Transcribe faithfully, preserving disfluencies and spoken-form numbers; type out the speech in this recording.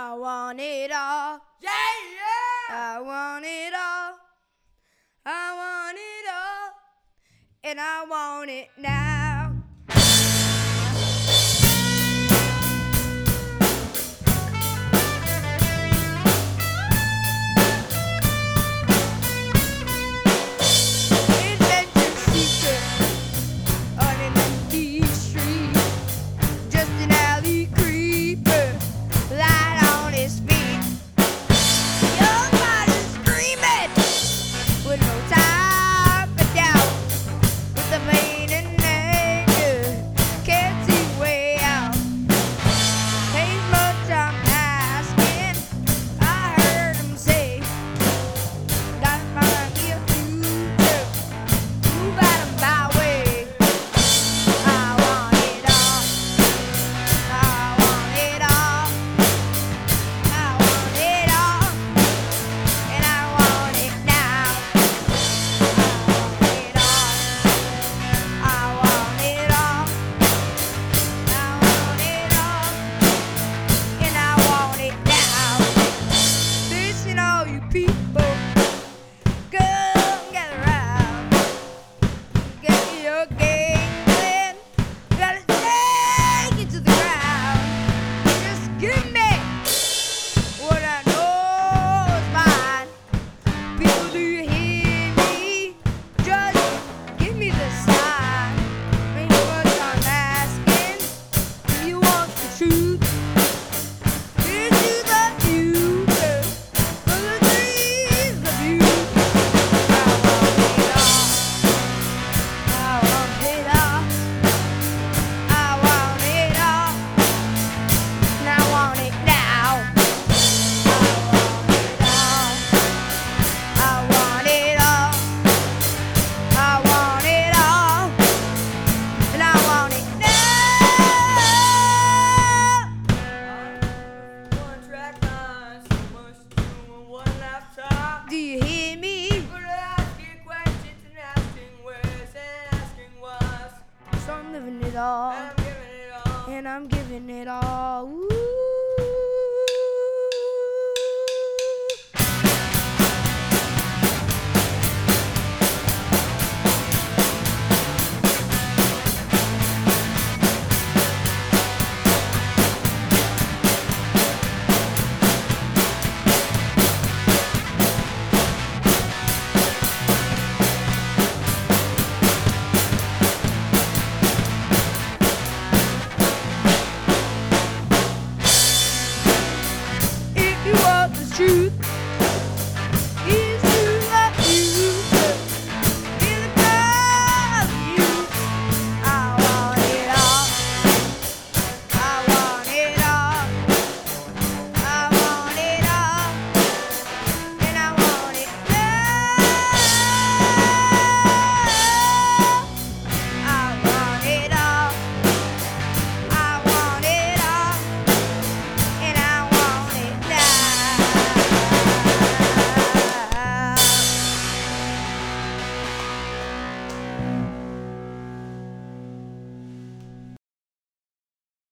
I want it all. Yeah, yeah. I want it all. I want it all. And I want it now. Adventure seeker on an empty street. Just an alley creeper, light on his feet. Young body screaming with no time for doubt. With the pain and anger, can't see way out. Ain't much I'm asking, I heard him say. Got my ear future, move out of my way. I want it all. I want it all. I want it all. And I want it now. I want it all. I want it all. And I want it now. Listen, all you people, come gather round. Get your game plan. Gotta take it to the ground. Just give me what I know is mine. People, do you hear me? Just give me the sign. Ain't much I'm asking. Do you want the truth? This is the future for the dreams of you. I want it all. I want it all. And I want it now. I want it all. I want it all. And I want it now. One track mind, so much to do on one laptop. Do you hear me? People are asking questions and asking where's and asking what's. So I'm living it all. And I'm giving it all. And I'm giving it all. Woo. If you want the truth.